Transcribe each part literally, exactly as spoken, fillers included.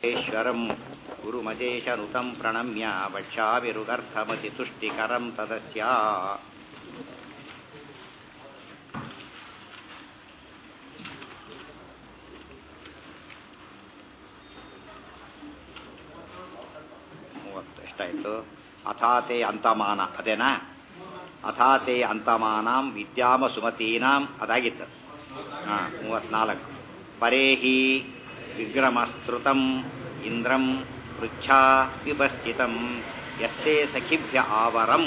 ಈಶ್ವರಂ ಗುರುಮಜೇಶನುತಂ ಪ್ರಣಮ್ಯ ವಕ್ಷಾವಿರುಗರ್ಥಮತಿ ತುಷ್ಟಿಕರಂ ತದಸ್ಯ. ಮೂವತ್ತು ಎಷ್ಟಾಯಿತು? ಅಥಾತೆ ಅಂತಮಾನ ಅದೇನಾ? ಅಥಾತೆ ಅಂತಮಾನಾಂ ವಿದ್ಯಾಮ ಸುಮತೀನಾಂ ಅದಾಗಿತ್ತು. ಹಾಂ, ಮೂವತ್ನಾಲ್ಕು. ಪರೇಹಿ ವಿಗ್ರಮಸ್ತೃತಂ ಇಂದ್ರಂ ಪೃಚ್ಛಾ ವಿಪಸ್ಥಿತಂ ಯಸ್ತೆ ಸಖಿಭ್ಯ ಆವರಂ.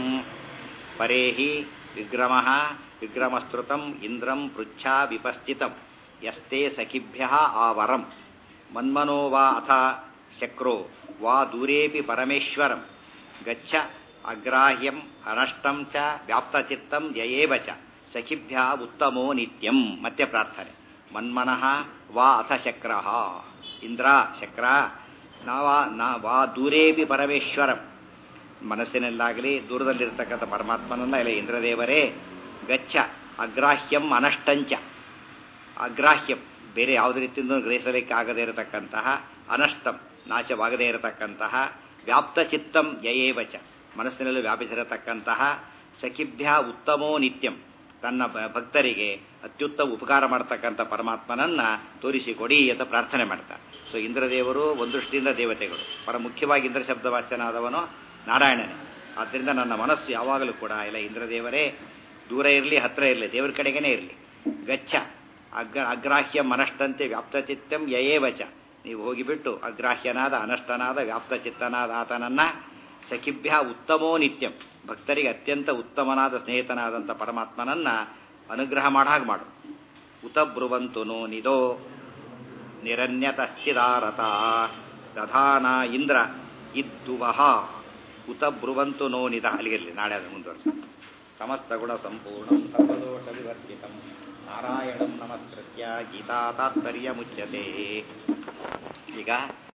ಪರೇಹಿ ವಿಗ್ರಮಃ ವಿಗ್ರಮಸ್ತೃತಂ ಇಂದ್ರಂ ಪೃಚ್ಛಾ ವಿಪಸ್ಥಿತಂ ಯಸ್ತೆ ಸಖಿಭ್ಯ ಆವರಂ. ಮನ್ಮನೋ ವಾ ಅಥ ಶಕ್ರೋ ವಾ ದೂರೇಪಿ ಪರಮೇಶ್ವರಂ ಗಚ್ಚ ಅಗ್ರಾಹ್ಯಂ ಅನಷ್ಟಂ ಚ ವ್ಯಾಪ್ತಚಿತ್ತಂ ಯಯೇವ ಚ ಸಖಿಭ್ಯ ಉತ್ತಮೋ ನಿತ್ಯಂ. ಮತ್ತೆ ಪ್ರಾರ್ಥನೆ. ಮನ್ಮನಃ ವಾ ಅಥ ಶಕ್ರಃ ಇಂದ್ರ ಶಕ್ರ ನಾವಾ ನಾ ವಾ ದೂರೇಪಿ ಪರಮೇಶ್ವರಂ, ಮನಸ್ಸಿನಲ್ಲಾಗಲಿ ದೂರದಲ್ಲಿರ್ತಕ್ಕಂಥ ಪರಮಾತ್ಮನನ್ನ ಇಲ್ಲ ಇಂದ್ರದೇವರೇ. ಗಚ್ಚ ಅಗ್ರಾಹ್ಯಂ ಅನಷ್ಟಂಚ, ಅಗ್ರಾಹ್ಯಂ ಬೇರೆ ಯಾವುದೇ ರೀತಿಯಿಂದ ಗ್ರಹಿಸಲಿಕ್ಕೆ ಆಗದೇ ಇರತಕ್ಕಂತಹ, ಅನಷ್ಟಂ ನಾಶವಾಗದೇ ಇರತಕ್ಕಂತಹ, ವ್ಯಾಪ್ತಚಿತ್ತಂ ಯಯೇವಚ ಮನಸ್ಸಿನಲ್ಲಿ ವ್ಯಾಪಿಸಿರತಕ್ಕಂತಹ, ಸಖಿಭ್ಯ ಉತ್ತಮೋ ನಿತ್ಯಂ ತನ್ನ ಭಕ್ತರಿಗೆ ಅತ್ಯುತ್ತಮ ಉಪಕಾರ ಮಾಡತಕ್ಕಂಥ ಪರಮಾತ್ಮನನ್ನ ತೋರಿಸಿಕೊಡಿ ಅಂತ ಪ್ರಾರ್ಥನೆ ಮಾಡ್ತಾರೆ. ಸೊ ಇಂದ್ರದೇವರು ಒಂದು ದೃಷ್ಟಿಯಿಂದ ದೇವತೆಗಳು, ಪರ ಮುಖ್ಯವಾಗಿ ಇಂದ್ರ ಶಬ್ದ ವಾಚನಾದವನು ನಾರಾಯಣನೇ. ಆದ್ದರಿಂದ ನನ್ನ ಮನಸ್ಸು ಯಾವಾಗಲೂ ಕೂಡ ಇಲ್ಲ ಇಂದ್ರದೇವರೇ, ದೂರ ಇರಲಿ ಹತ್ತಿರ ಇರಲಿ ದೇವರ ಕಡೆಗೇನೆ ಇರಲಿ. ಗಚ್ಚ ಅಗ್ರ ಅಗ್ರಾಹ್ಯಂ ಅನಷ್ಟಂತೆ ವ್ಯಾಪ್ತಚಿತ್ತಂ ಯಯೇವಚ, ನೀವು ಹೋಗಿಬಿಟ್ಟು ಅಗ್ರಾಹ್ಯನಾದ ಅನಷ್ಟನಾದ ವ್ಯಾಪ್ತಚಿತ್ತನಾದ ಆತನನ್ನ ಸಖಿಭ್ಯ ಉತ್ತಮೋ ನಿತ್ಯಂ ಭಕ್ತರಿಗೆ ಅತ್ಯಂತ ಉತ್ತಮನಾದ ಸ್ನೇಹಿತನಾದಂಥ ಪರಮಾತ್ಮನನ್ನ ಅನುಗ್ರಹ ಮಾಡಾಗ ಮಾಡು. ಉತ ಬ್ರುವಂತು ನೋ ನಿದೋ ನಿರನ್ಯತಶ್ಚಿದಾರತ ದಧಾನ ಇಂದ್ರ ಇದ್ದುವಹ. ಉತ ಬ್ರುವಂತು ನೋ ನಿಧ ಅಲ್ಲಿಗಿರಲಿ, ನಾಳೆ ಅದು ಮುಂದುವರೆಸ. ಸಮಸ್ತ ಗುಣ ಸಂಪೂರ್ಣಂ ಸರ್ವದೋಷ ವಿವರ್ಜಿತಂ ನಾರಾಯಣಂ ನಮಸ್ಕೃತ್ಯ ಗೀತಾ ತಾತ್ಪರ್ಯ ಮುಚ್ಯತೆ. ಈಗ